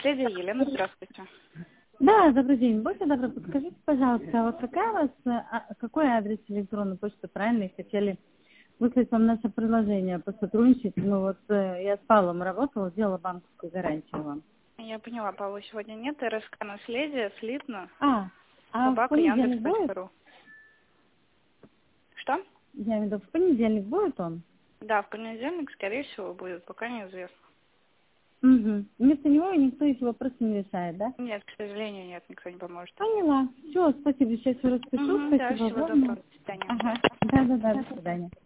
Наследие Елена, здравствуйте. Да, добрый день. Будьте добры, подскажите, пожалуйста, вот какая у вас, какой адрес электронной почты правильный хотели выслать вам наше предложение, посотрудничать? Ну вот я с Павлом работала, сделала банковскую гарантию вам. Я поняла, Павла сегодня нет. РСК «Наследие», слитно, А в собака, понедельник будет? Яндекс.ру. Что? Я имею в виду, в понедельник будет он? Да, в понедельник, скорее всего, будет, пока неизвестно. Угу. Вместо него никто эти вопросы не решает, да? Нет, к сожалению, нет, никто не поможет. Поняла. Все, спасибо, сейчас все распишу. Да, Спасибо всего огромное. доброго, до свидания. Ага, да, до свидания.